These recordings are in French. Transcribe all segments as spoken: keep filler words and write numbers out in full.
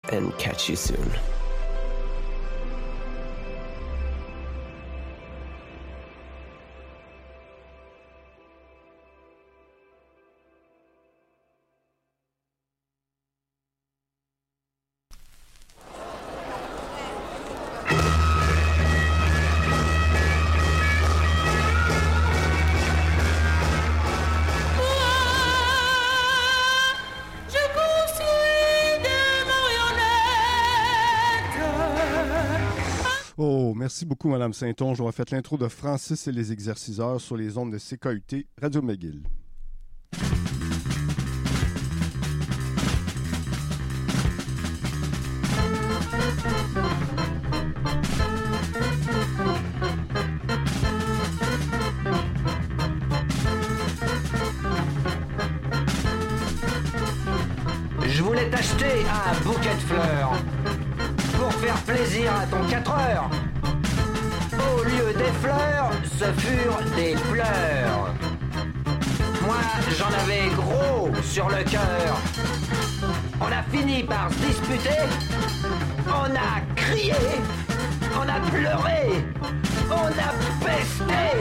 and catch you soon. Oh, merci beaucoup, Mme Saint-Onge. J'aurais fait l'intro de Francis et les exerciceurs sur les ondes de C K U T, Radio McGill. Je voulais t'acheter un bouquet de fleurs pour faire plaisir à ton quatre heures. Au lieu des fleurs, ce furent des pleurs. Moi, j'en avais gros sur le cœur. On a fini par se disputer. On a crié. On a pleuré. On a pesté.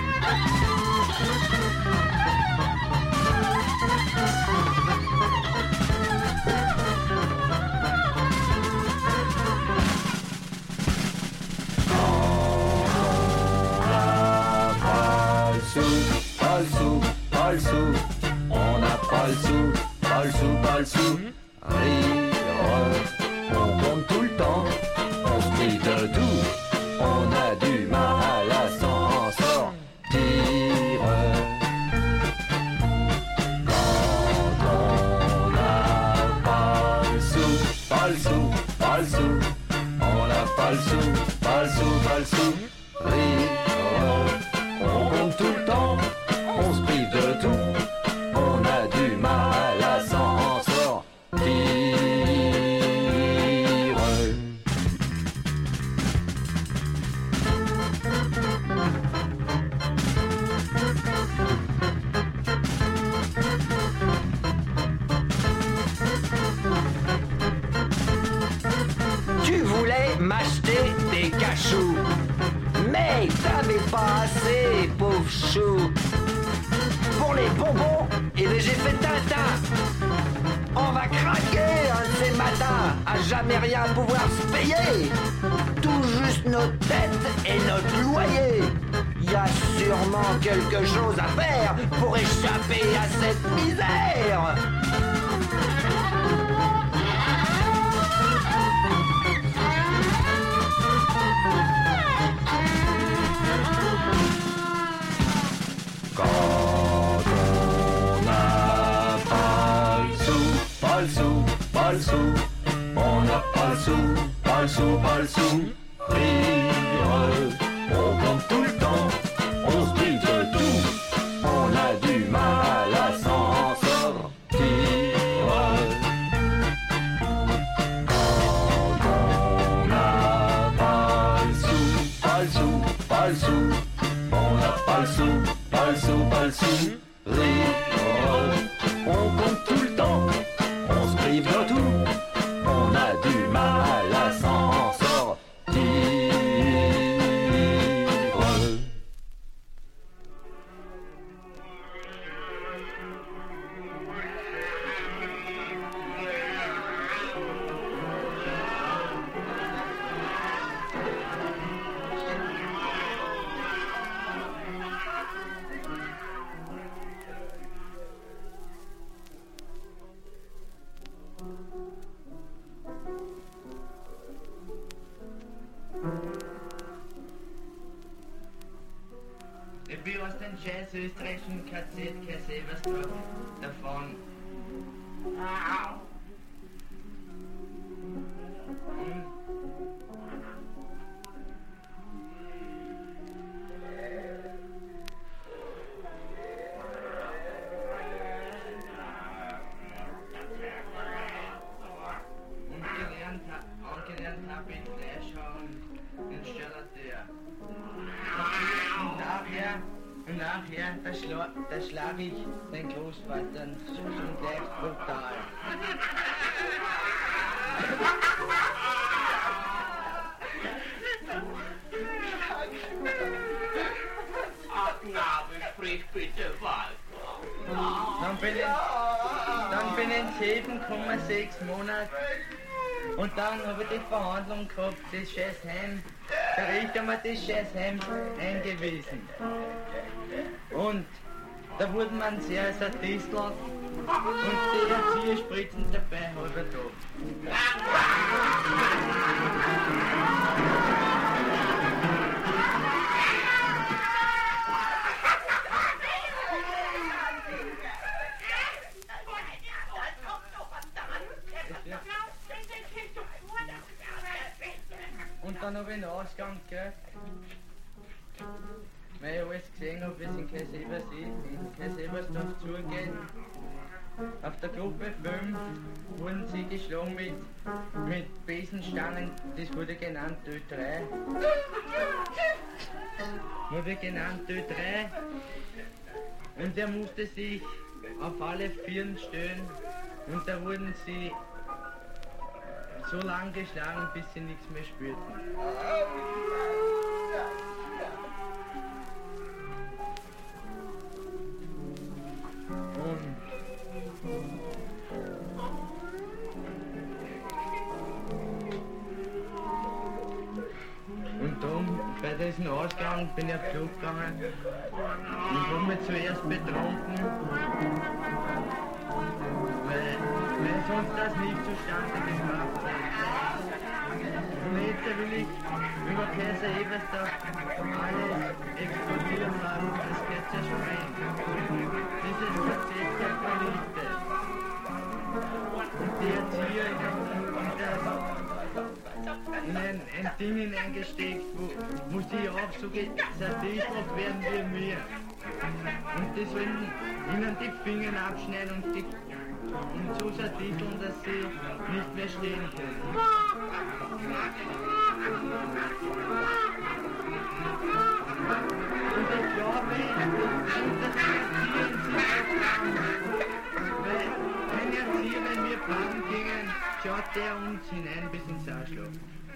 Pas le sou, pas le sou, on n'a pas le sou, pas le sou, pas le sou. Rire, on compte tout le temps, on se prive de tout, on a du mal à s'en sortir. Quand on n'a pas le sou, pas le sou, pas le sou, on n'a pas le sou, pas le sou, pas le sou. Rire, on compte tout le temps. On se prive de tout, on a du mal à s'en sortir. Tu voulais m'acheter des cachous, mais t'avais pas assez, pauvre chou. Pour les bonbons, et bien j'ai fait Tintin. On va craquer un de ces matins, à jamais rien pouvoir se payer. Tout juste nos têtes et notre loyer. Y a sûrement quelque chose à faire pour échapper à cette misère. Pas le sou, pas le sou, on n'a pas le sou, pas le sou, pas le sou. Rire, on compte tout le temps, on se prive de tout, on a du mal à s'en sortir. Quand on n'a pas le sou, pas le sou, pas le sou, on n'a pas le sou, pas le sou, pas le sou. Rire, on compte tout le temps. On se prive de tout, on a du mal à s'en sortir. Der Bier aus den Jazz österreichischen K Z, kein Silberstoff davon. Au. Hm. Angelernt habe ich Fleisch und Installateur. Und nachher, und nachher, da, schla, da schlage ich den Großvater schon gleich brutal. sieben Komma sechs Monate. Und dann habe ich die Verhandlung gehabt, das scheiß Heim. Der Richter hat mir das scheiß Heim eingewiesen. Und da wurde man sehr sadistelt und die Erzieher spritzen dabei halber Tag. Und dann habe ich einen Ausgang gehört, weil ich alles gesehen habe, wie es in Kaisebers ist. In Kaisebersdorf zugeht. Auf der Gruppe fünf wurden sie geschlagen mit, mit Besenstangen, das wurde genannt Ö drei. Wurde genannt Ö drei. Und er musste sich auf alle Vieren stellen und da wurden sie so lange geschlagen, bis sie nichts mehr spürten. Und Und dann, bei diesem Ausgang, bin ich auf Klo gegangen. Ich habe mich zuerst betrunken, weil, weil sonst das nicht zustande gebracht hat. Und jetzt will ich über Kaiser Ebersdorf alles explodieren lassen, das geht zersprengen. Dieses Gesetz der vernichtet. Und die Erzieher in das in ein, ein Ding hineingesteckt, wo, wo sie auch so zerdichtelt werden wie mir. Und die sollen ihnen die Finger abschneiden und, die, und so zerdichteln, dass sie nicht mehr stehen können. Und ich glaube, dass die Erzieher in sich auch weil ein Erzieher, wenn wir baden gingen, schaut der uns hinein bis ins Arschloch.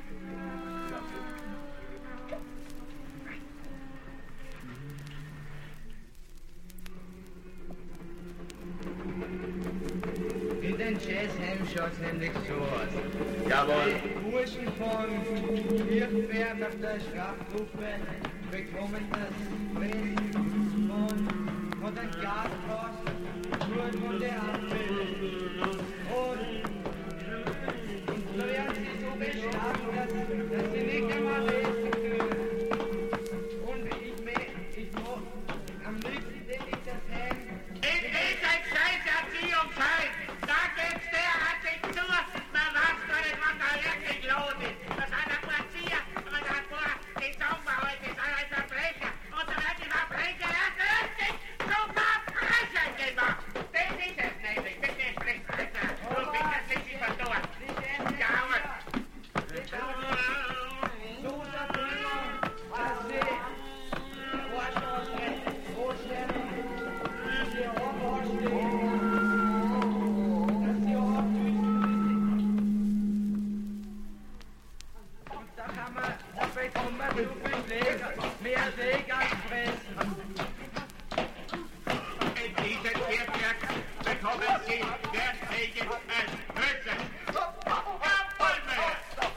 In den Jazzheim schaut's nämlich so aus. Jawohl. Die Burschen von Kirchberg auf der Strafgruppe bekommen das Recht von, von den Gasthaus, nur von der Anmeldung. Und da werden sie so bestraft, dass, dass sie nicht einmal lesen können. Und ich, ich mag am liebsten den ich das Heim. In dieser scheiß Erziehungszeit, da geht's derartig zu, man weiß gar nicht, was da wirklich los ist. Das hat ein Erzieher, aber das hat vor, die sagen wir heute, das sind ein Verbrecher. Und da werden die Verbrecher erst richtig zu Verbrechern gemacht. Das ist es nämlich, bitte sprich weiter. Du bist jetzt nicht verdorben. Jawohl. So der Thema, dass sie Forschungsrechte vorstellen, dass sie auch vorstellen, dass sie auch und da kann man, da bekommt man so viel Schläge, mehr Schläge als Fressen. In diesem Viertwerk bekommen Sie mehr Schläge als Fressen. Jawohl, mehr.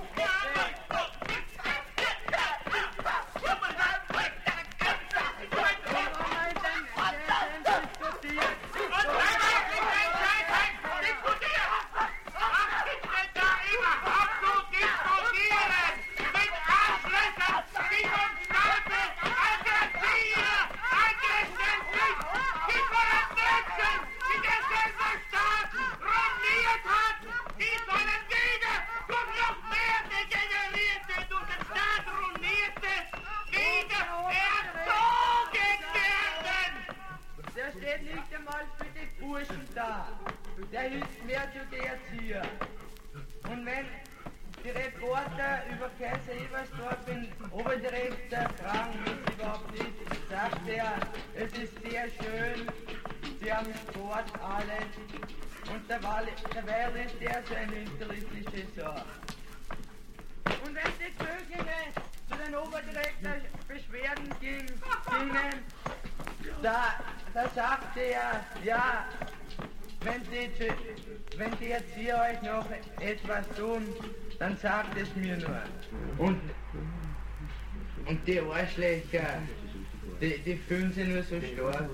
Der steht nicht einmal für die Burschen da. Der hilft mehr zu der Erzieher. Und wenn die Reporter über Kaiser Ebersdorf in Oberdirektor fragen, wie es überhaupt ist, sagt er, es ist sehr schön, sie haben Sport, alles. Und derweil, derweil ist der so ein hinterlistische Sache. Und wenn die Zöglinge zu den Oberdirektor Beschwerden ging, gingen, da, da sagte er, ja, wenn sie zu, wenn die Erzieher euch noch etwas tun, dann sagt es mir nur. Und, und die Arschlöcher, die, die fühlen sich nur so stark.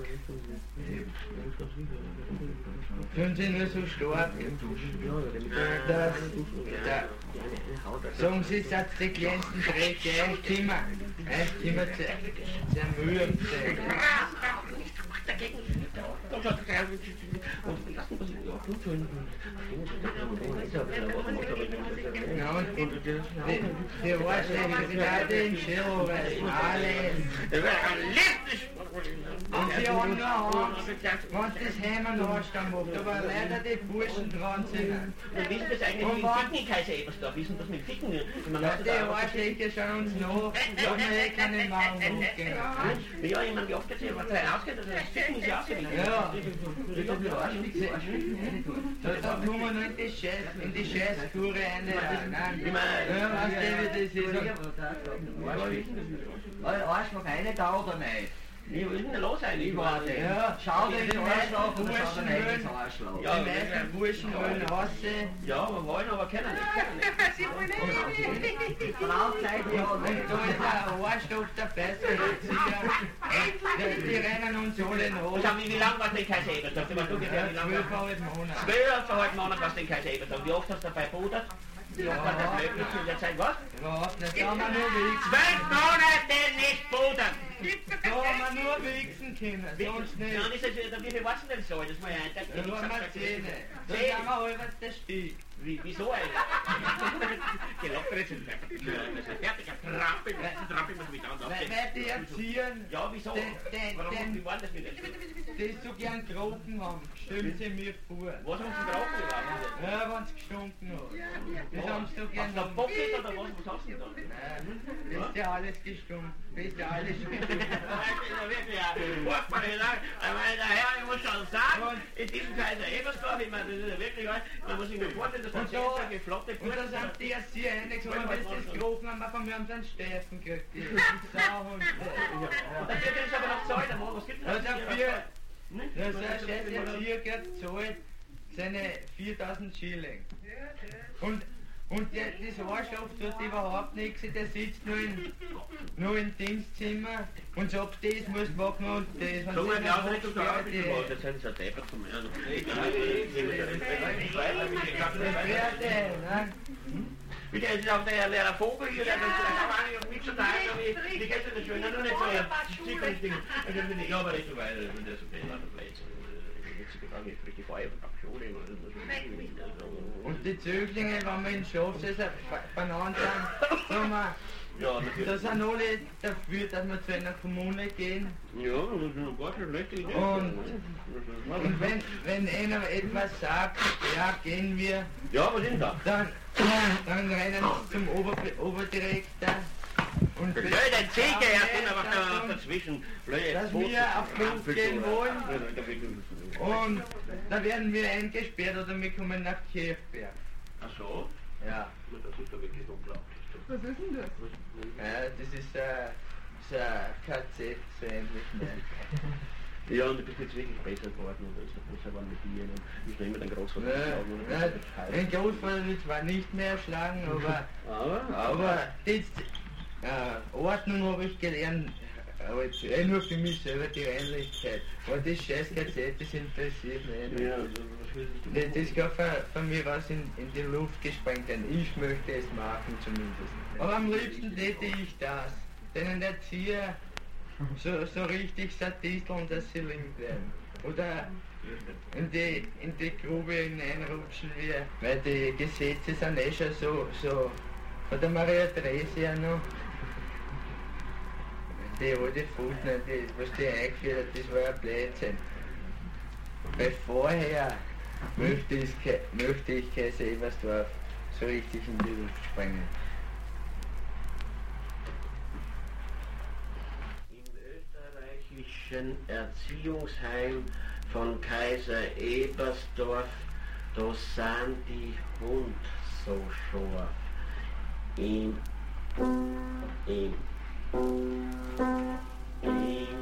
Fühlen sich nur so stark, dass, da, sagen sie, seid die kleinsten Drecke, echt immer, echt immer zermühen. Ja, und die, die Arschlöcher, die Leute in Schirro, alles. Und sie haben nur Angst, wenn das Heim einen Anstand macht, aber leider die Burschen dran sind. Wir wissen das eigentlich mit dem Ficken in Kaiser Ebersdorf, wissen das mit Ficken? Ja, die Arschlöcher schauen uns nach, wir haben ja eh keine Mauern hochgehen. Ja, ich meine, wie oft jetzt hier was ausgeht, also das Ficken ist ja ausgewichen. Ja, da, da kommen wir nur in die Scheiß, in die Scheißkure rein. Ich meine, Ja, weißt du, wie das ist? Arschloch rein da oder nicht? wie ist denn da los eigentlich? Ja, Schau dir die den meisten Arschloch oder schau Burschen dir wollen, den Arschloch. Ja, die meisten Burschen wollen aussehen. Ja, wir wollen, aber können nicht, können nicht. Von Aufzeigen ja, Und da ist ein Arschloch dabei, so die, die rennen uns alle Und nach. schau, wie, wie lang warst du in Kaiser Ebersdorf? Du warst ungefähr wie lange? Zwölfeinhalb Monate. Zwölfeinhalb Monate warst du in Kaiser Ebersdorf. Wie oft hast du dabei gebudert? Wie oft war das möglich in der Zeit? Was? Überhaupt nicht, da haben wir nur wichsen. Zwölf Monate nicht budern! Da haben wir nur wichsen können, sonst nicht. Ja, und ist das, wie viel warst du denn so? Das mal ein Tag. Da waren wir Zähne. Da Zehn? sind wir halber der Stieg. Wie, wieso eigentlich? Gelockert sind fertiger Trampel, Trampel muss mich dauernd Weil, aufstehen. weil die Erziehern, Ja, wieso? Den- den- Warum, den- wie war das mit dem? die so gern gerochen haben, stellen sie mir vor. Was haben sie geraucht überhaupt? Ja, wenn es gestunken hat. Das haben sie so Hast gern du einen Bock oder was? Was hast du denn da? Nein, das ist ja alles gestunken. Das ist ja alles gestunken. Das ist ja wirklich ein furchtbar gesagt. Ich meine, der Herr, ich muss schon sagen, in diesem Kaiser Ebersdorf, ich meine, das ist ja wirklich, man muss sich nur vorstellen, dass Und das da, eine flotte und da sind die Erzieher reingekommen, wenn sie das gerochen haben, von mir haben sie einen Steifen gekriegt. Die Sauhund. Dafür kriegst du aber noch Zahlen, was gibt Ja, es dafür, das ist ein scheiß Erzieher, der zahlt seine viertausend Schilling. Und, und der, das Arschloch tut überhaupt nichts, der sitzt nur in, nur im Dienstzimmer und sagt, das muss machen und das. Und Schau mal, das die Ausrichtung der macht Arbeit, die- das sind so Deppert von mir. Das Pferde, ne? Bitte, es ist auch der, der Vogel hier, der das kann nicht auf mich zu teilen, wie die Gäste das schön, nur nicht so ein Zickelsding. Ja, aber nicht so weit, wenn der so viel an der Platz ist. Richtig Feuer von Aktionen und Und die Zöglinge, wenn wir in Schafsesser beieinander sind, sagen wir, ja, da natürlich. sind alle dafür, dass wir zu einer Kommune gehen. Ja, das ist eine gar keine schlechte Idee. Und, und wenn, wenn einer etwas sagt, ja, gehen wir, Ja, was ist denn da? dann, dann rennen sie zum Ober Oberdirektor und Blöde Ziege, er hat immer was da dazwischen. Blöde dass wir auf Flucht gehen wollen und da werden wir eingesperrt oder wir kommen nach Kirchberg. Ach so? Ja, Das ist doch wirklich unglaublich. Was ist denn das? ja das ist ein, so ein K Z, so ähnlich. Ne? Ja, und du bist jetzt wirklich besser geworden und ist der Busser war mit dir und ich noch immer dein Großvater Ja, geschlagen und ja, mein Großvater wird zwar nicht mehr erschlagen, aber, Aber, aber das, äh, Ordnung habe ich gelernt, aber jetzt, eh nur für mich selber die Reinlichkeit. Aber das scheiß K Z, das interessiert mich nicht. ja, also, was willst du? Das, das kann von, von mir was in, in die Luft gesprengt werden. Ich möchte es machen zumindest. Aber am liebsten täte ich das. Denen Erzieher so, so richtig Sadisteln, dass sie lieb werden. Oder in die, in die Grube hineinrutschen wir. Weil die Gesetze sind eh schon so, so von der Maria Theresia noch. Die alte Fußner, die, was die eingeführt hat, das war ein Blödsinn. Weil vorher möchte ich, ke- möchte ich Kaiser Ebersdorf so richtig in die Luft sprengen. Im österreichischen Erziehungsheim von Kaiser Ebersdorf, da sind die Hund so scharf. Im, im, im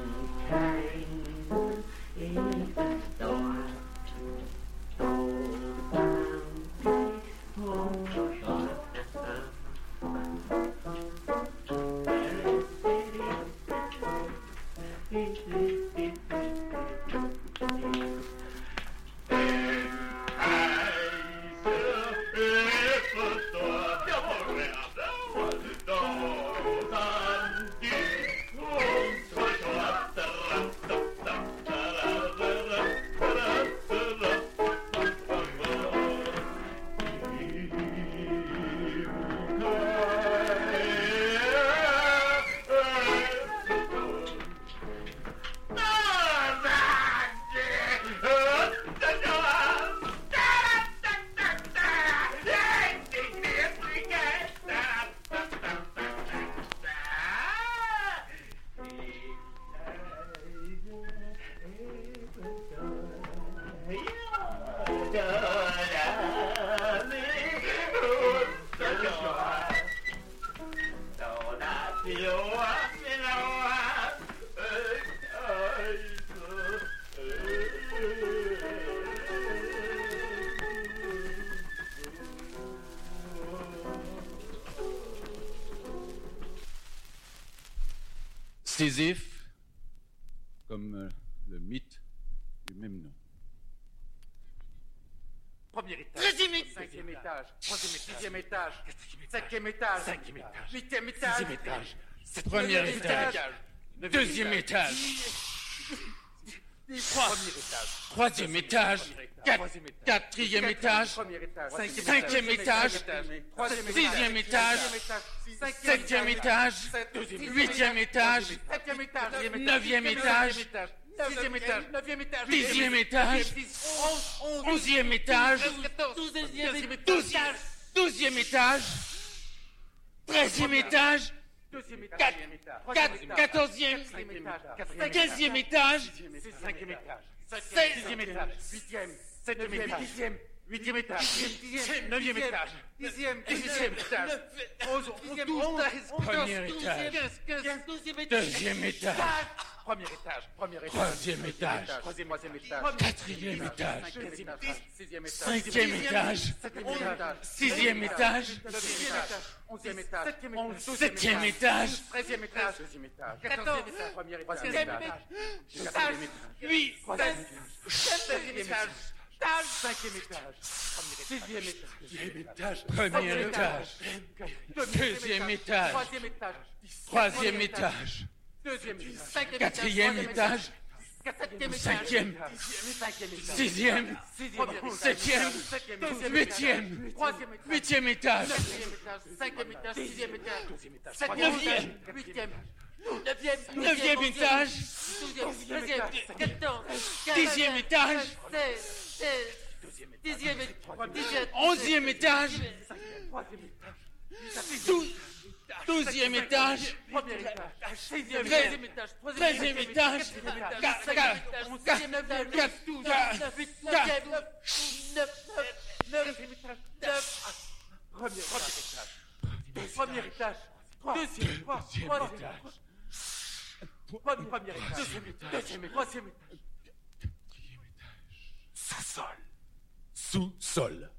Heim Ebersdorf, da Sisyphe, comme euh, le mythe du même nom. Premier étage. Deuxième étage. Cinquième étage. Troisième étage. Sixième étage. Cinquième étage. Cinquième étage. Huitième étage. Sixième étage. Premier étage. Deuxième étage. Premier étage. Troisième étage. Quatrième étage. Cinquième étage. Sixième étage. Septième étage. Huitième étage. Neuvième étage. Dixième étage. Neuvième étage. Dixième étage. Onzième étage. Douzième étage. Treizième étage. Quatorzième. Quinzième étage. Cinquième étage. Sixième étage. Huitième. Septième étage. Dixième. Huitième étage. Dixième. Neuvième étage. Dixième. Dixième étage. Onze. Douze. Premier étage. Deuxième étage. Premier étage. Premier étage. Troisième étage. Troisième étage. Quatrième étage. Sixième étage. Cinquième étage. Sixième étage. Onzième étage. Septième étage. Treizième étage. Deuxième étage. Quatorzième étage. Premier étage. Quatrième étage. Huit. Septième étage. Cinquième étage. Sixième étage. Premier étage. Deuxième étage. Troisième étage. Troisième étage. Deuxième étage. Quatrième étage. Cinquième. Sixième. Septième. Huitième. Huitième étage. Cinquième étage. Sixième étage. Neuvième. Huitième. Neuvième étage. Dixième étage. Onzième étage. Dou- Douzième étage. Treizième étage. Treizième étage. Quatre- quatre- quatre- quatre- Premier étage. Deuxième. Troisième étage. Premier étage. Deuxième étage. Troisième étage. Sous-sol. Sous-sol.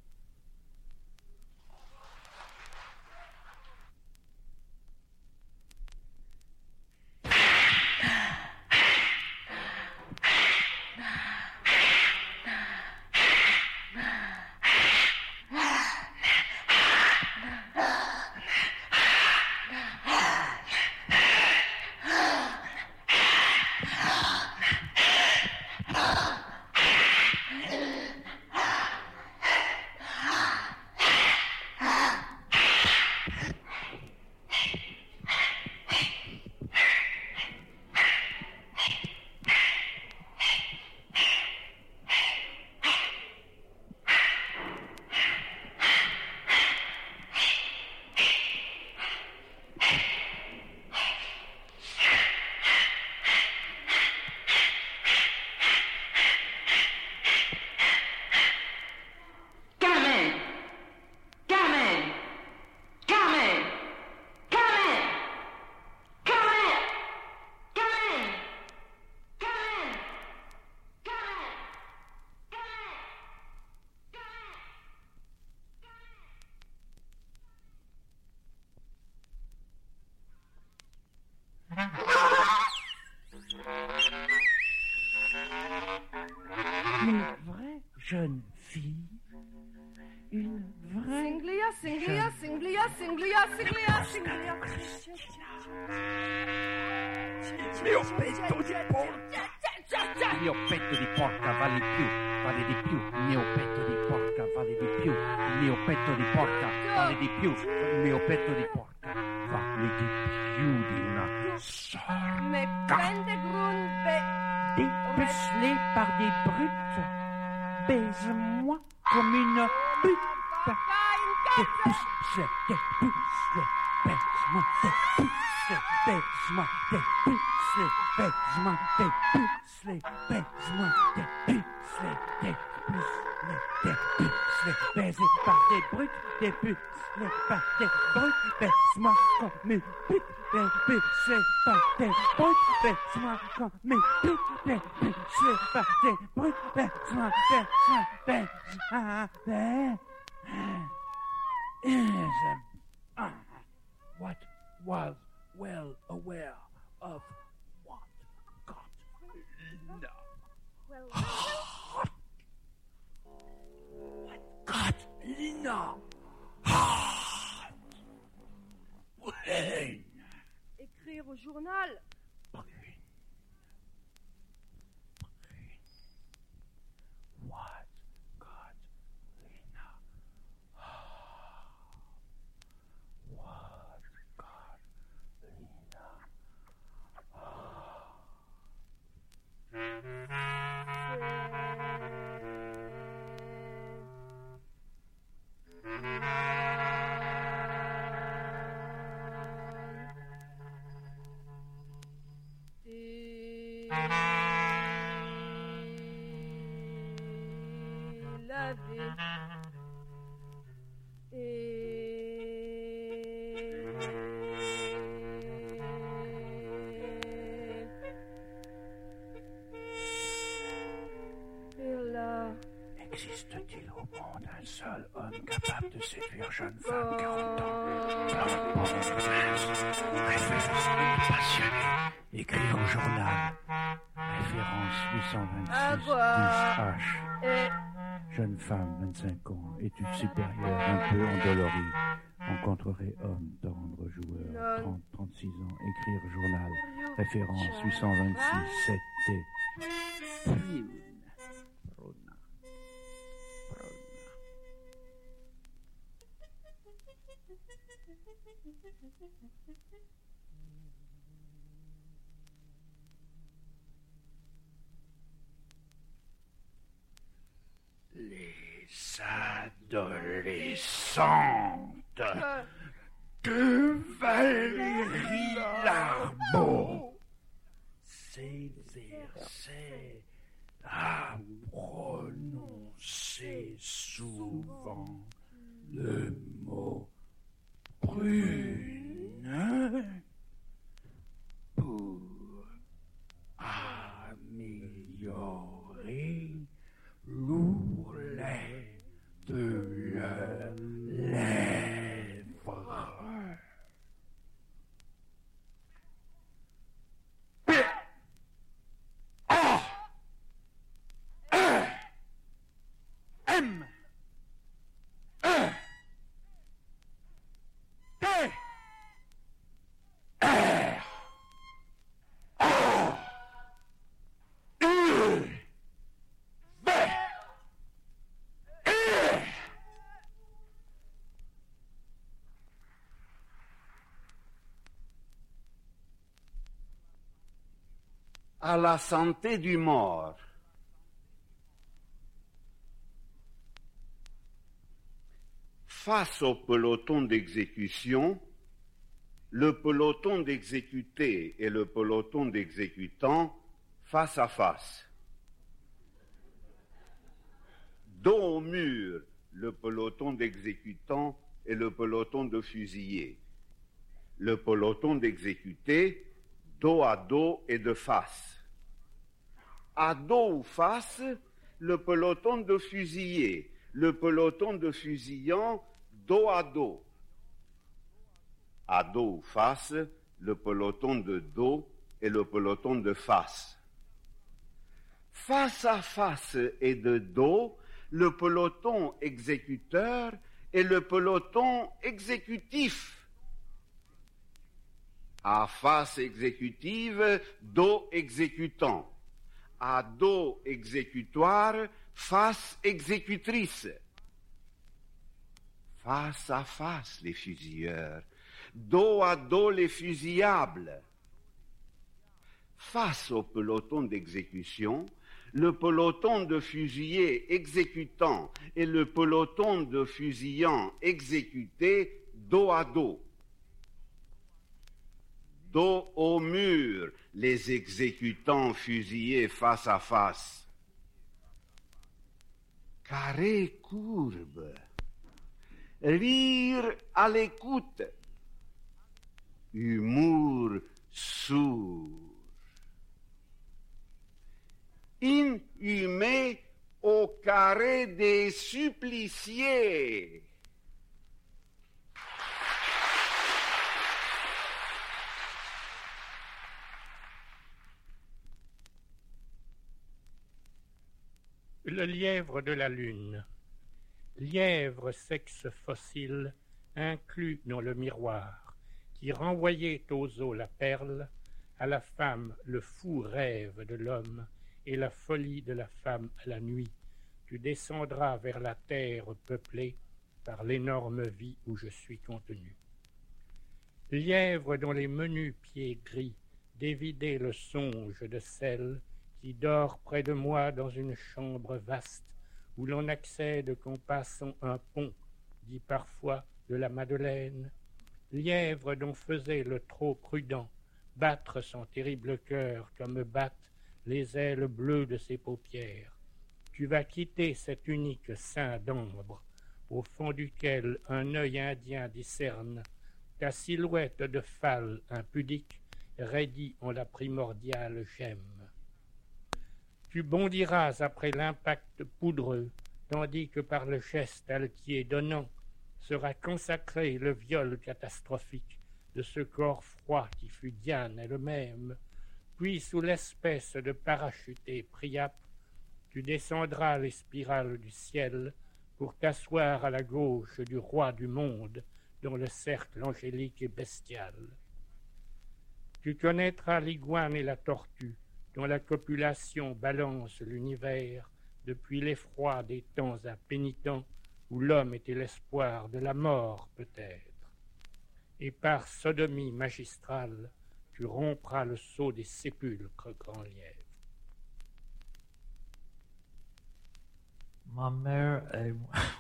Une vraie jeune fille, une vraie... Singlia, singlia, singlia, singlia, singlia, singlia. Mio petto di porca! Mio petto di porca vale più, vale di più. Il mio petto di porca vale di più. Il mio petto di porca vale di più. Il mio petto di porca vale di più di una Me prende grunbe. Dépecelé par des brutes, baise-moi comme une pute. Dépuce, dépuce, baise-moi, dépuce, baise-moi, dépuce, baise-moi, dépuce, baise-moi, dépuce, dépuce, dépuce, baisé par des brutes, dépucelé par des brutes, baise-moi comme une pute. Dépucelé par des brutes, baise-moi comme une pute, dépucelé par des brutes, baise-moi, baise-moi, baise-moi, baise-moi. Is, uh, what was well aware of Lina. Well, What God, Lina. Ah. Brain. écrire au journal. Brain. Brain. What God, Lina. Ah. What God, Lina. Laver et là, Existe-t-il au monde un seul homme capable de séduire jeune femme quarante ans, blonde, brune, mince, référence passionnée, écrire au journal, référence huit cent vingt-six dix H, et jeune femme vingt-cinq ans, études supérieures, un peu endolorie, rencontrerait homme, tendre, joueur, trente à trente-six ans, écrire journal, référence huit cent vingt-six sept T. Prune. Pruna. Pruna. Les adolescentes de Valérie Larbaud s'exerçaient à prononcer souvent le mot prune pour améliorer l'ourlet de leurs lèvres. A E M E T R O U V E. À la santé du mort. Face au peloton d'exécution, le peloton d'exécutés et le peloton d'exécutants face à face. Dos au mur, le peloton d'exécutants et le peloton de fusillés. Le peloton d'exécutés, dos à dos et de face. À dos ou face, le peloton de fusillés, le peloton de fusillants, dos à dos. À dos ou face, le peloton de dos et le peloton de face. Face à face et de dos, le peloton exécuteur et le peloton exécutif. À face exécutive, dos exécutant. À dos exécutoire, face exécutrice. Face à face les fusilleurs, dos à dos les fusillables. Face au peloton d'exécution, le peloton de fusillés exécutants et le peloton de fusillants exécutés dos à dos. Dos au mur, les exécutants fusillés face à face. Carré courbe. Rire à l'écoute. Humour sourd. Inhumé au carré des suppliciés. Le lièvre de la lune. Lièvre sexe fossile, inclus dans le miroir, qui renvoyait aux eaux la perle, à la femme le fou rêve de l'homme et la folie de la femme à la nuit, tu descendras vers la terre peuplée par l'énorme vie où je suis contenu. Lièvre dont les menus pieds gris dévidaient le songe de celle qui dort près de moi dans une chambre vaste où l'on accède qu'en passant un pont, dit parfois de la Madeleine, lièvre dont faisait le trop prudent battre son terrible cœur comme battent les ailes bleues de ses paupières. Tu vas quitter cet unique sein d'ambre au fond duquel un œil indien discerne ta silhouette de phalle impudique raidie en la primordiale gemme. Tu bondiras après l'impact poudreux, tandis que par le geste altier donnant sera consacré le viol catastrophique de ce corps froid qui fut Diane elle-même, puis sous l'espèce de parachuté Priape, tu descendras les spirales du ciel pour t'asseoir à la gauche du roi du monde dans le cercle angélique et bestial. Tu connaîtras l'iguane et la tortue, dont la copulation balance l'univers depuis l'effroi des temps impénitents où l'homme était l'espoir de la mort peut-être. Et par sodomie magistrale, tu rompras le sceau des sépulcres, grand lièvre. Ma mère est...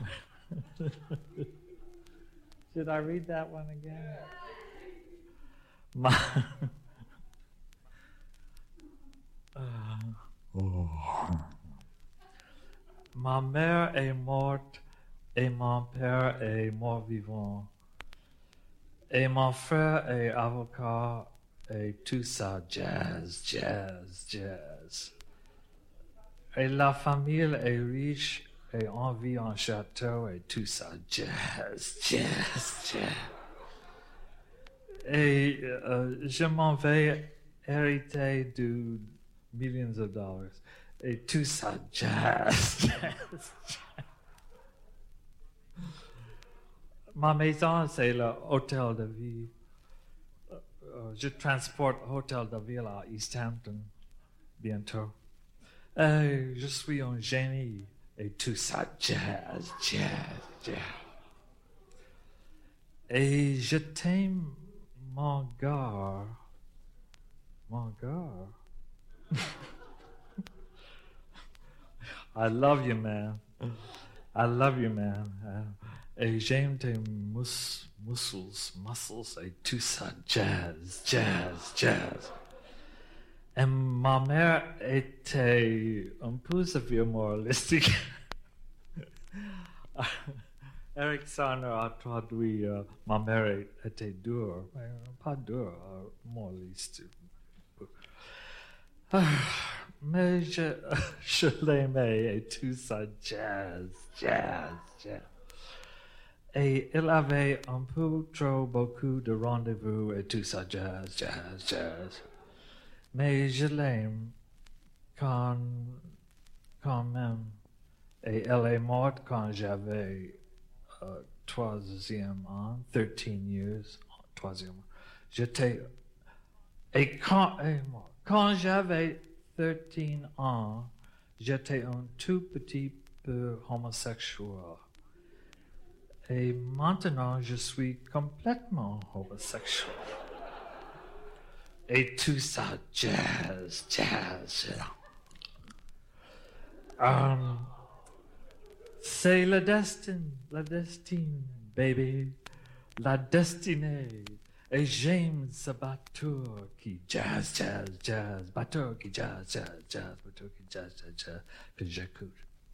Should I read that one again? Ma... uh, oh. Ma mère est morte et mon père est mort vivant. Et mon frère est avocat et tout ça, jazz, jazz, jazz. Et la famille est riche et on vit en château et tout ça, jazz, jazz, jazz. Et euh, je m'en vais hériter de millions de dollars. Et tout ça, jazz, jazz, jazz. Ma maison, c'est l'hôtel de ville. Euh, je transporte l'hôtel de ville à East Hampton bientôt. Et je suis un génie. Et tout ça, jazz, jazz, jazz. Et je t'aime, mon gars. Mon gars. I love you, man. I love you, man. Uh, et j'aime tes mus muscles, muscles, et tout ça, jazz, jazz, jazz. Et ma mère était un peu sévère moralistique. Eric Sarner a traduit uh, ma mère était dure, mais pas dure, uh, moraliste. Uh, mais je, je l'aimais et tout ça, jazz, jazz, jazz. Et il avait un peu trop beaucoup de rendez-vous et tout ça, jazz, jazz, jazz. Mais je l'aime quand, quand même. Et elle est morte quand j'avais euh, troisième an, thirteen years, troisième an. J'étais, et quand, et moi, quand j'avais thirteen ans, j'étais un tout petit peu homosexuel. Et maintenant, je suis complètement homosexuel. Et tout ça, jazz, jazz. Um, c'est le destin, la destinée, baby. La destinée. Et j'aime ce bateau qui jazz, jazz, jazz. Bateau qui jazz, jazz, jazz. Bateau qui jazz, jazz, jazz. Que j'écoute.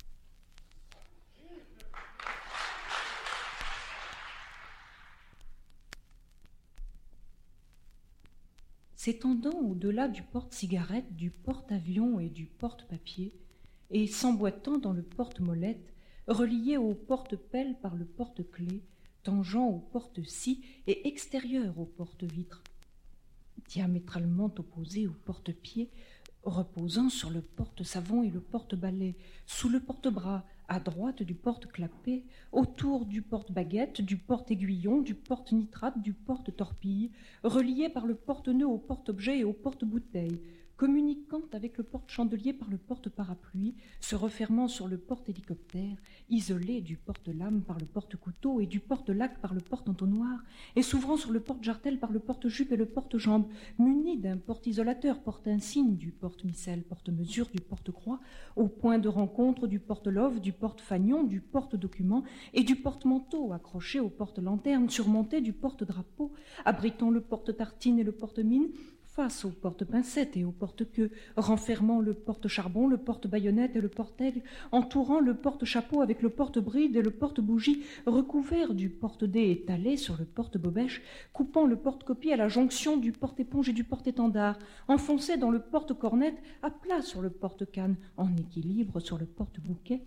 S'étendant au-delà du porte-cigarette, du porte-avion et du porte-papier, et s'emboîtant dans le porte-molette, relié au porte-pelle par le porte-clés, tangent au porte-scie et extérieur au porte-vitre, diamétralement opposé au porte-pied, reposant sur le porte-savon et le porte-balai, sous le porte-bras, à droite du porte-clapet, autour du porte-baguette, du porte-aiguillon, du porte-nitrate, du porte-torpille, relié par le porte-nœud au porte-objet et au porte-bouteille, communiquant avec le porte-chandelier par le porte-parapluie, se refermant sur le porte-hélicoptère, isolé du porte-lame par le porte-couteau et du porte-lac par le porte-entonnoir, et s'ouvrant sur le porte-jartel par le porte-jupe et le porte-jambe, muni d'un porte-isolateur, porte-insigne, du porte-missel, porte-mesure, du porte-croix, au point de rencontre du porte-love, du porte-fagnon, du porte-document et du porte-manteau, accroché au porte-lanterne, surmonté du porte-drapeau, abritant le porte-tartine et le porte-mine, face au porte-pincette et au porte-queue, renfermant le porte-charbon, le porte-baïonnette et le porte-aigle, entourant le porte-chapeau avec le porte-bride et le porte-bougie, recouvert du porte-dé étalé sur le porte-bobèche, coupant le porte-copie à la jonction du porte-éponge et du porte-étendard, enfoncé dans le porte-cornette, à plat sur le porte-canne, en équilibre sur le porte-bouquet,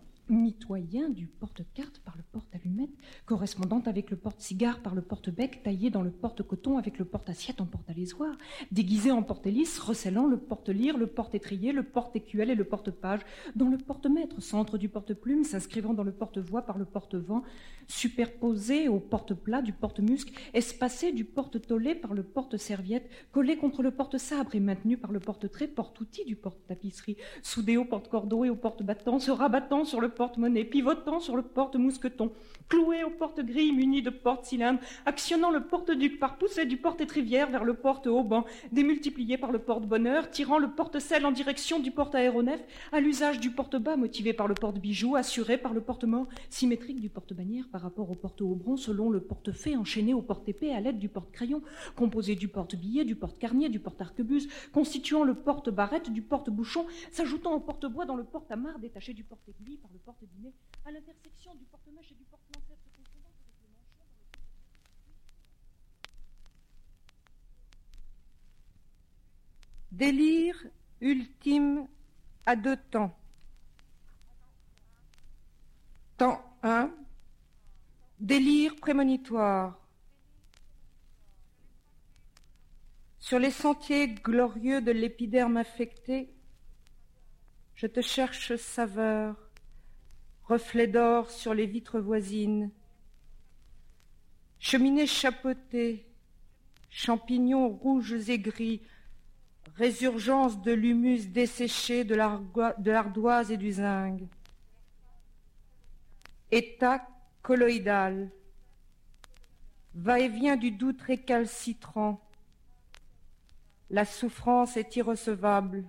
mitoyen du porte-carte par le porte-allumette, correspondant avec le porte-cigare par le porte-bec, taillé dans le porte-coton avec le porte-assiette en porte-alésoir, déguisé en porte-hélice, recellant le porte-lire, le porte-étrier, le porte-écuelle et le porte-page, dans le porte-mètre, centre du porte-plume, s'inscrivant dans le porte-voix par le porte-vent, superposé au porte-plat du porte-musc, espacé du porte-tollé par le porte-serviette, collé contre le porte-sabre et maintenu par le porte-trait, porte-outil du porte-tapisserie, soudé au porte-cordeau et au porte-battant, se rabattant sur le porte-monnaie, pivotant sur le porte-mousqueton, cloué au porte-grille muni de porte-cylindre, actionnant le porte-duc par poussée du porte-étrivière vers le porte-hauban, démultiplié par le porte-bonheur, tirant le porte-selle en direction du porte-aéronef, à l'usage du porte-bas motivé par le porte-bijou, assuré par le porte-mort, symétrique du porte-bannière par rapport au porte-haubron, selon le porte-fée enchaîné au porte-épée à l'aide du porte-crayon, composé du porte-billet, du porte-carnier, du porte-arquebuse, constituant le porte-barrette, du porte-bouchon, s'ajoutant au porte-bois dans le porte-amarre détaché du porte-aiguille par le porte-dîner, à l'intersection du porte-mèche et du porte-lancette se confondant avec le manchon dans le... Délire ultime à deux temps. Temps un, délire prémonitoire. Sur les sentiers glorieux de l'épiderme infecté, je te cherche saveur, reflet d'or sur les vitres voisines. Cheminée chapeautée, champignons rouges et gris, résurgence de l'humus desséché de l'ardoise et du zinc. État colloïdal, va-et-vient du doute récalcitrant. La souffrance est irrecevable.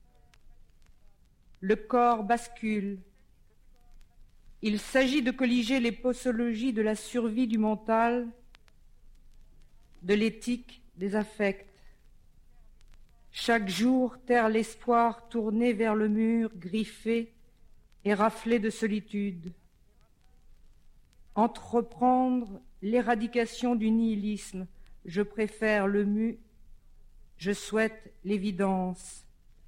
Le corps bascule. Il s'agit de colliger les posologies de la survie du mental, de l'éthique des affects. Chaque jour terre l'espoir tourné vers le mur, griffé et raflé de solitude. Entreprendre l'éradication du nihilisme, je préfère le mu, je souhaite l'évidence.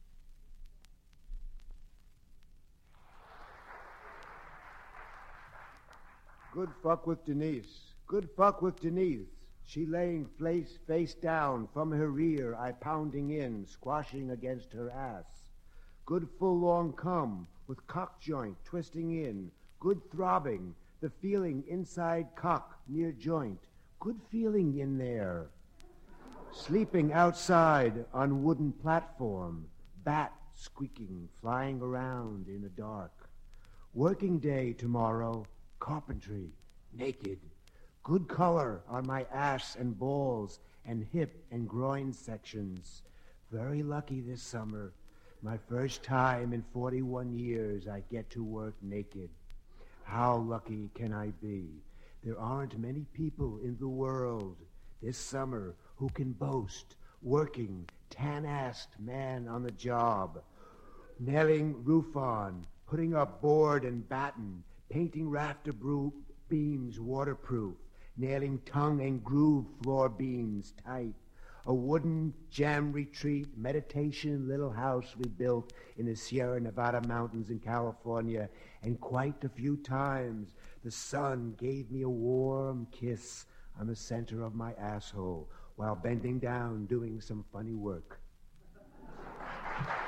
Good fuck with Denise. Good fuck with Denise. She laying face, face down, from her rear, I pounding in, squashing against her ass. Good full long cum, with cock joint twisting in. Good throbbing, the feeling inside cock near joint. Good feeling in there. Sleeping outside on wooden platform. Bat squeaking, flying around in the dark. Working day tomorrow. Carpentry, naked, good color on my ass and balls and hip and groin sections. Very lucky this summer. My first time in forty-one years I get to work naked. How lucky can I be? There aren't many people in the world this summer who can boast working tan-assed man on the job, nailing roof on, putting up board and batten, painting rafter brew beams waterproof, nailing tongue and groove floor beams tight, a wooden jam retreat meditation little house we built in the Sierra Nevada mountains in California, and quite a few times the sun gave me a warm kiss on the center of my asshole while bending down doing some funny work.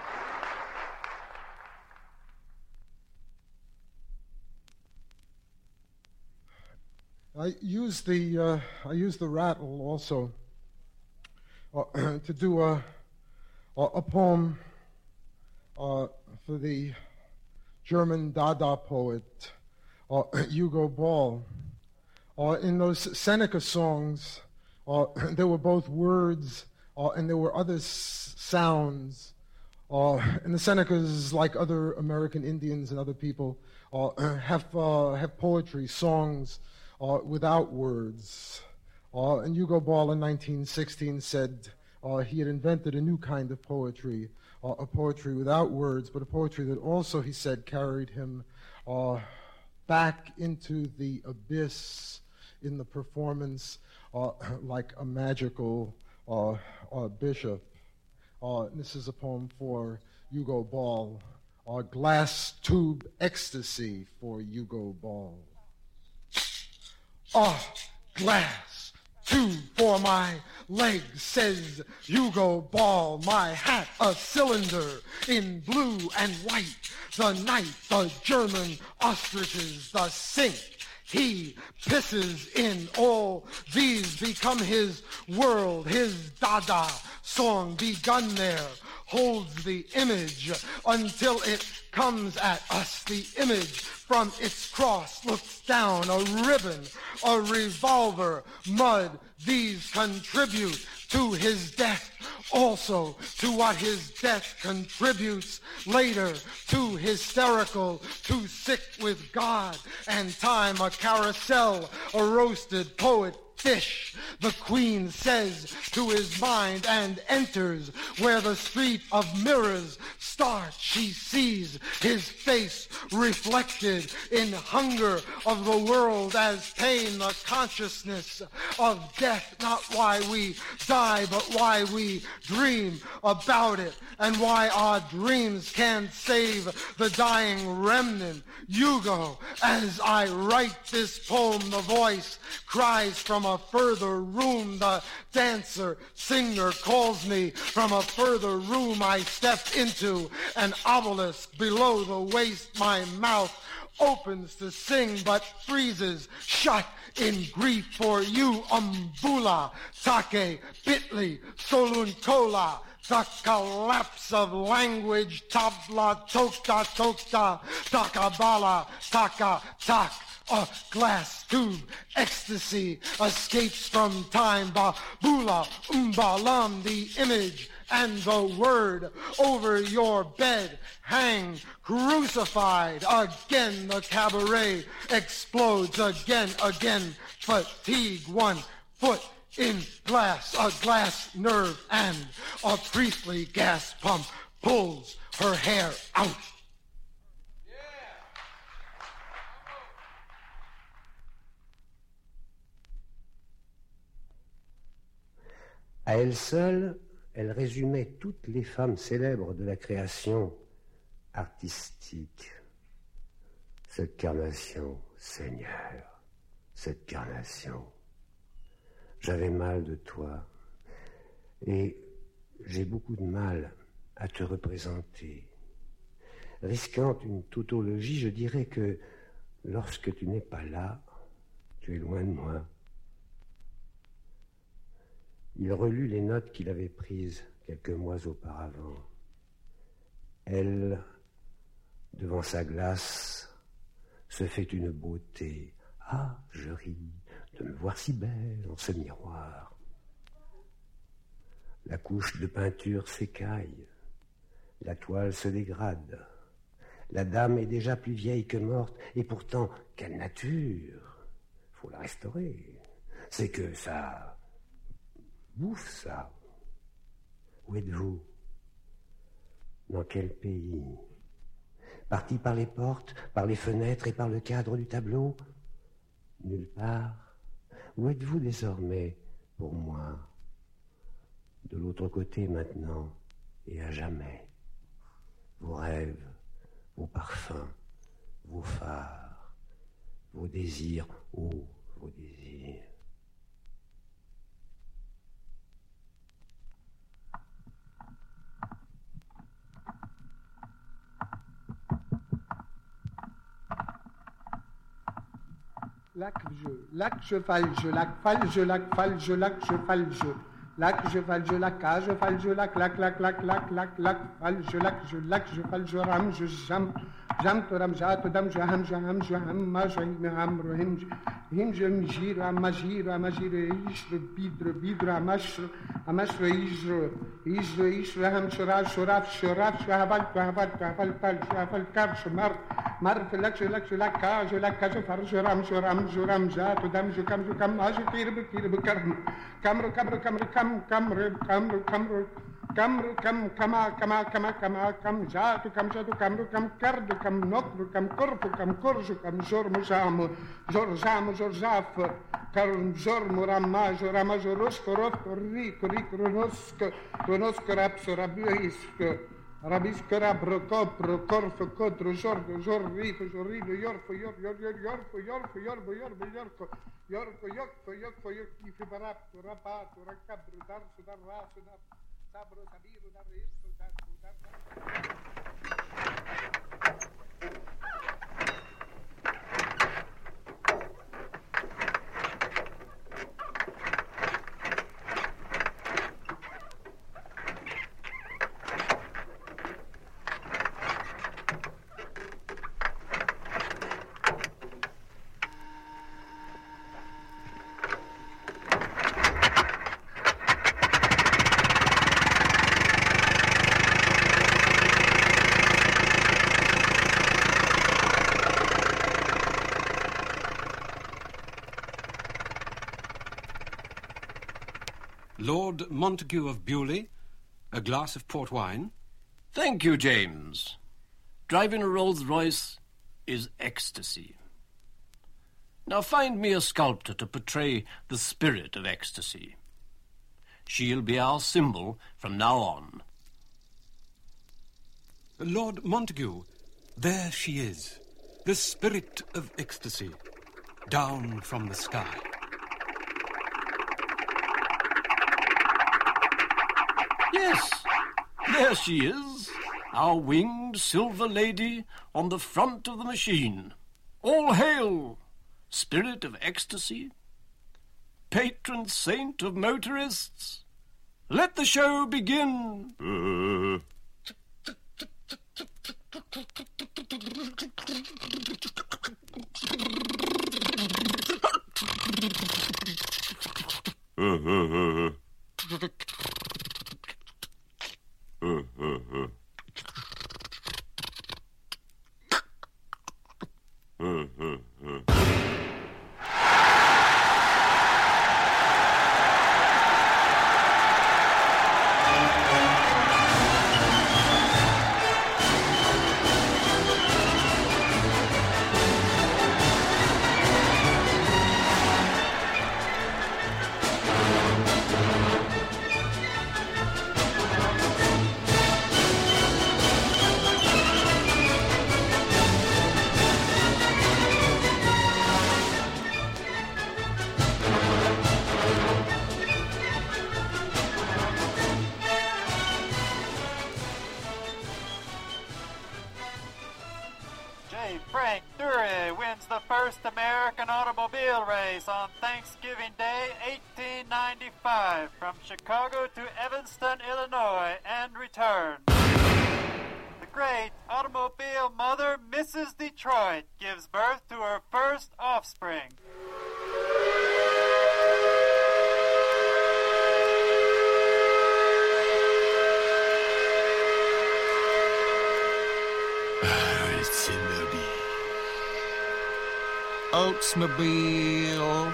I use the uh, I use the rattle also uh, to do a a, a poem uh, for the German Dada poet uh, Hugo Ball. Uh, in those Seneca songs, uh, there were both words uh, and there were other s- sounds. Uh, and the Senecas, like other American Indians and other people, uh, have uh, have poetry, songs uh, without words. Uh, and Hugo Ball in nineteen sixteen said uh, he had invented a new kind of poetry, uh, a poetry without words, but a poetry that also, he said, carried him uh, back into the abyss in the performance uh, like a magical uh, uh, bishop. Uh, this is a poem for Hugo Ball, uh, Glass Tube Ecstasy for Hugo Ball. Ah, glass tube for my legs, says Hugo Ball, my hat a cylinder in blue and white, the night the German ostriches the sink. He pisses in, all these become his world, his Dada song begun there, holds the image until it comes at us. The image from its cross looks down, a ribbon, a revolver, mud. These contribute to his death, also to what his death contributes later, to hysterical, too sick with God and time, a carousel, a roasted poet fish, the queen says to his mind, and enters where the street of mirrors starts. She sees his face reflected in hunger of the world as pain, the consciousness of death, not why we die, but why we dream about it, and why our dreams can't save the dying remnant. Hugo, as I write this poem, the voice cries from a further room. The dancer, singer calls me from a further room. I step into an obelisk below the waist. My mouth opens to sing but freezes shut in grief for you. Umbula, Take, Bitly, Solunkola, the collapse of language. Tabla, Tokta, Tokta, Takabala, Taka, Tak. A glass tube ecstasy escapes from time. Babula, umbalam, the image and the word over your bed hang crucified. Again the cabaret explodes. Again, again, fatigue. One foot in glass, a glass nerve and a priestly gas pump pulls her hair out. À elle seule, elle résumait toutes les femmes célèbres de la création artistique. Cette carnation, Seigneur, cette carnation. J'avais mal de toi et j'ai beaucoup de mal à te représenter. Risquant une tautologie, je dirais que lorsque tu n'es pas là, tu es loin de moi. Il relut les notes qu'il avait prises quelques mois auparavant. Elle, devant sa glace, se fait une beauté. Ah, je ris de me voir si belle en ce miroir. La couche de peinture s'écaille, la toile se dégrade. La dame est déjà plus vieille que morte, et pourtant, quelle nature! Faut la restaurer. C'est que ça... bouffe ça. Où êtes-vous? Dans quel pays? Parti par les portes, par les fenêtres et par le cadre du tableau? Nulle part. Où êtes-vous désormais pour moi? De l'autre côté maintenant et à jamais. Vos rêves, vos parfums, vos phares, vos désirs, oh, vos désirs. lac, je, lac, cheval, je, lac, fal, je, lac, fal, je, lac, cheval, je, lac, cheval, je, lac, à, je, fal, je, lac, lac, lac, lac, lac, lac, lac, fal, je, lac, je, lac, je, fal, je, ram, je, jam, jam, to, ram, ja, to, dam, je, ham, je, ham, je, ham, ma, je, him, ham, ro, him, him, je, m, jire, am, ma, jire, am, ma, jire, isre, bidre, bidre, am, ashre, am, ashre, isre, isre, isre, ham, shora, shoraf, shoraf, shahaval, shahaval, shahaval, pal, shahaval, kar, shmar, mar, je, lac, je, lac, je, lac, ka, je, lac, ka, je, far, je, ram, je, ram, je, ram, ja, to, dam, je, kam, je, kam, ma, je, kirbe, kirbe, karm, kamre, kamre, kamre, kam, kamre, kamre, kamre, kamre, kam, kama, kama, kama, kama, kam, ja, to, kam, ja, to, kamre, kam, karde, kam, nokre, kam, korpo, kam, korje, kam, jormo, jamo, jor, jamo, jor, jaf, karm, jormo, rama, jorama, jorosko, rofko, rik, rik, ronosko, ronosko, rapso, rabisko, rabisko, rabro, kopro, korfo, kotro, jorgo, jorrifo, jorrido, jorfo, yor, yor, yor, yorfo, yorfo, yorbo, yorbo, yorko, yorko, yokko, yokko, yokko, barapto, rapato, raccabro, darso, darraso, dar, sabro, sabiro, dar, esto, dar, dar, dar. Lord Montague of Bewley, a glass of port wine. Thank you, James. Driving a Rolls-Royce is ecstasy. Now find me a sculptor to portray the spirit of ecstasy. She'll be our symbol from now on. Lord Montague, there she is, the spirit of ecstasy, down from the sky. Yes, there she is, our winged silver lady on the front of the machine. All hail, spirit of ecstasy, patron saint of motorists. Let the show begin. Uh. Frank Dury wins the first American automobile race on Thanksgiving Day, eighteen ninety-five, from Chicago to Evanston, Illinois, and return. The great automobile mother, Missus Detroit, gives birth to her first offspring. Oldsmobile.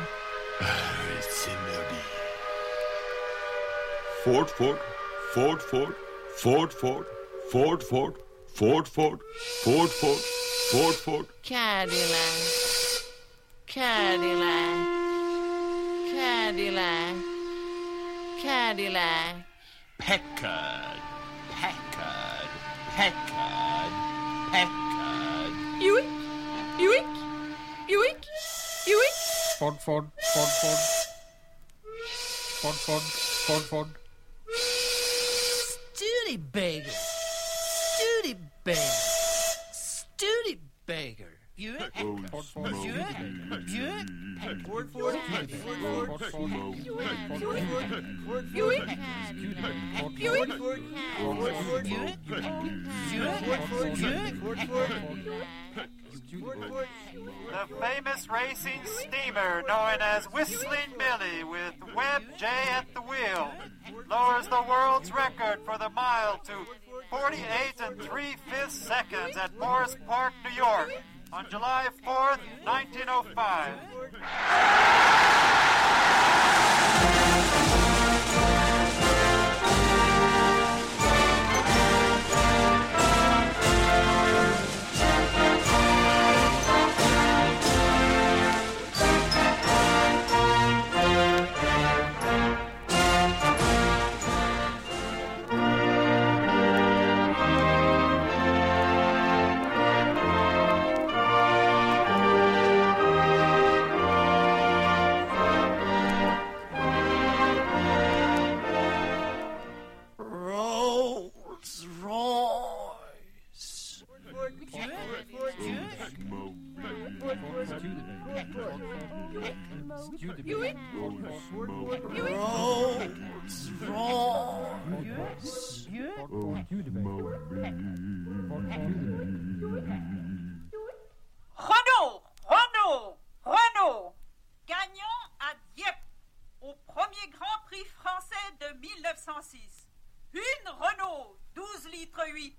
Ford, Ford, Ford, Ford, Ford, Ford, Ford, Ford, Ford, Ford, Ford, Ford, Ford, Ford. Cadillac, Cadillac, Cadillac, Cadillac. Packard, Packard, Packard, Packard. Buick, Buick. Buick, Buick. Ford, Ford, Ford, Ford. Ford, Ford, Ford, Ford. Studebaker, Studebaker, Studebaker. Buick, Buick, Buick, Ford, Ford, Ford, Ford, Ford, Buick, Buick, Buick, The famous racing steamer known as Whistling Millie with Webb J at the wheel lowers the world's record for the mile to forty-eight and three-fifths seconds at Morris Park, New York on July fourth, nineteen oh five. Renault, Renault, Renault, gagnant à Dieppe au premier Grand Prix français de mille neuf cent six. Une Renault, douze litres huit.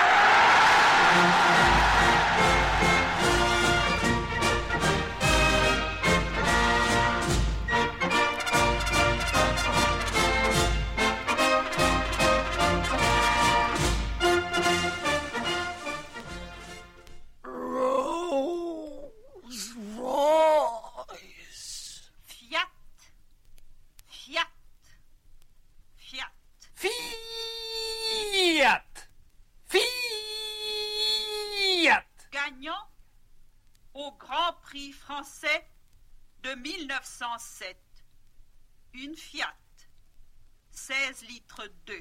Français de mille neuf cent sept. Une Fiat, seize litres deux.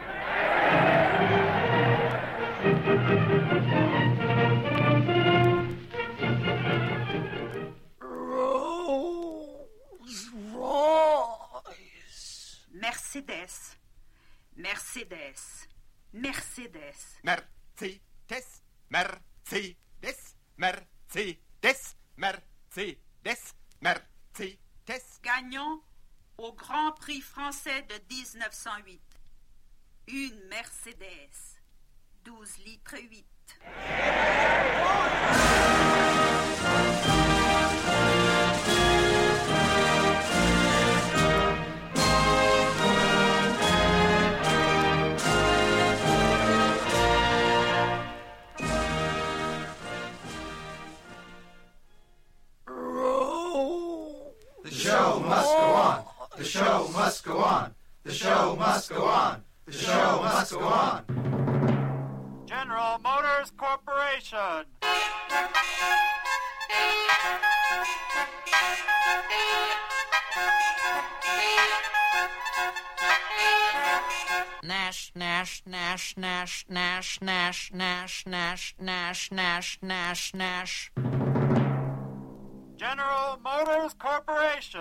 Rolls-Royce. Mercedes, Mercedes, Mercedes. Mercedes, Mercedes, Mercedes. Mercedes, Mercedes. Gagnant au Grand Prix français de dix-neuf cent huit. Une Mercedes, douze litres huit. The show must go on. The show must go on. The show must go on. The show must go on. General Motors Corporation. Nash, Nash, Nash, Nash, Nash, Nash, Nash, Nash, Nash, Nash, Nash, Nash. General Motors Corporation.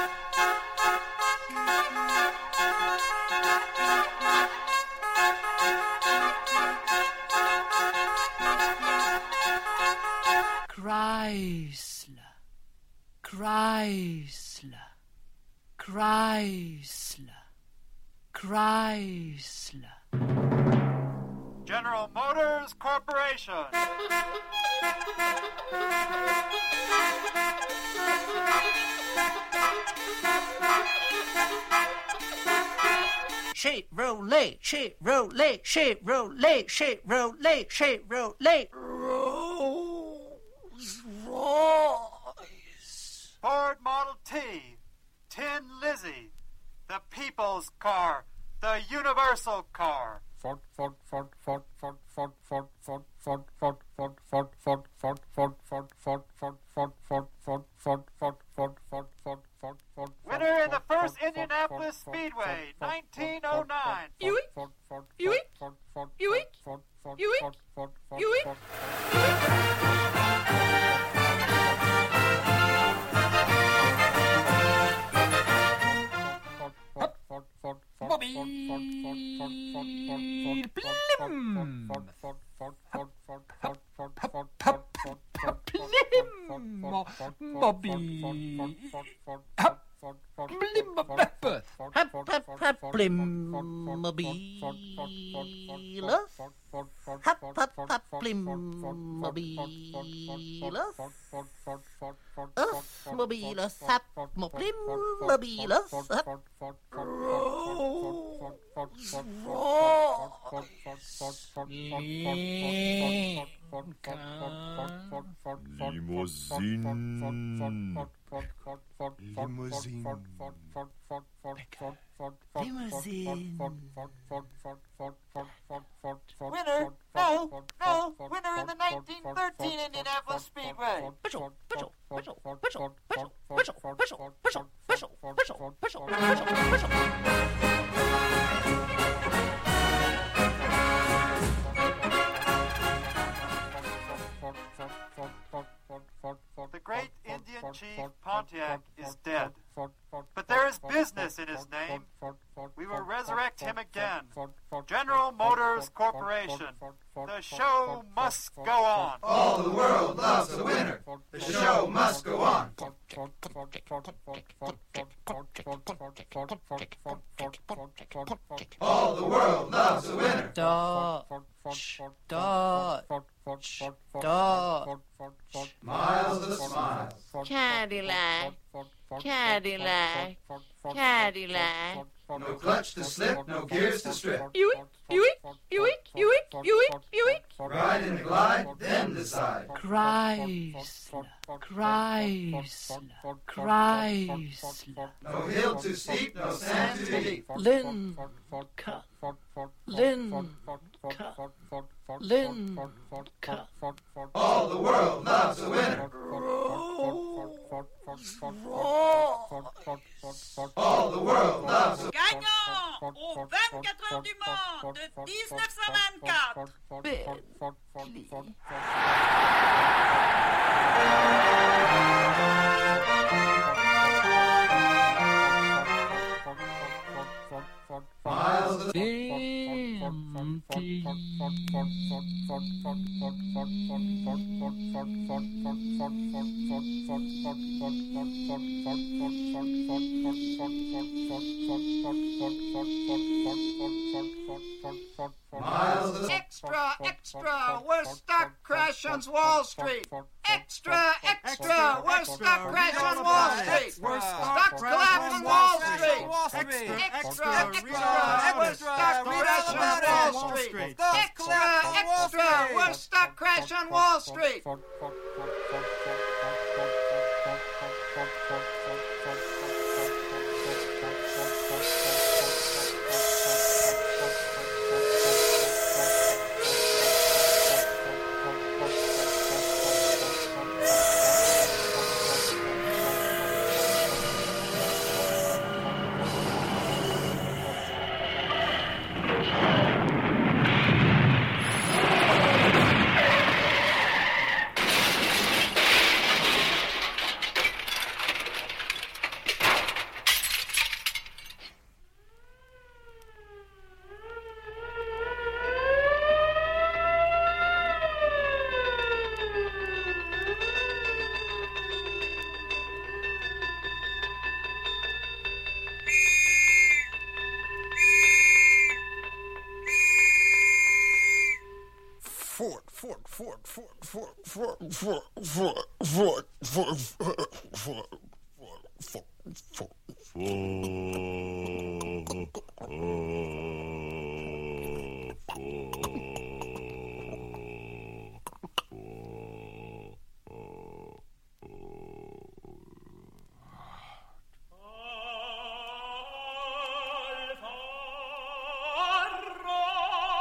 Chrysler, Chrysler, Chrysler, Chrysler. General Motors Corporation. Chevrolet, Chevrolet, Chevrolet, Chevrolet, Chevrolet. Rolls-Royce. Ford Model T. Tin Lizzie. The people's car. The universal car. Winner in the first Indianapolis Speedway, nineteen oh nine. Buick, Buick, Buick, Buick, Buick. Bobby Plim. Bobby Blimmobilus. Mobilus, mobilus, Limousine. Limousine. Limousine. Winner, no, no, winner in the nineteen thirteen Indianapolis Speedway. Bushel, bushel, bushel, bushel, bushel, bushel, bushel, bushel, bushel, bushel, bushel, bushel, bushel. The great Indian chief Pontiac is dead, but there is business in his name. We will resurrect him again. General Motors Corporation. The show must go on. All the world loves a winner. The show must go on. All the world loves a winner. Dot, dot, dot. Miles of smiles. Cadillac, Cadillac, Cadillac. No clutch to slip, no gears to strip. Buick, Buick, Buick, Buick, Buick, Buick. Ride in the glide, then decide. Chrysler, Chrysler, Chrysler. No hill too steep, no sand too deep. Lincoln, Lincoln, Lincoln. All the world loves a winner. All the world loves a winner. Gagnant aux vingt-quatre heures du Mans de dix-neuf cent vingt-quatre. Miles of Extra, extra, we're stock crash on Wall Street. Extra, extra, we're stock crash on Wall Street. Stock collapse on Wall Street. Extra, extra, we're stock crash on Wall Street. Extra, extra, we're stock crash on Wall Street. Ford, Ford, Ford, Ford, Ford, Ford, Ford, Ford, Ford, Ford, Ford, Ford, Ford, Ford, Ford.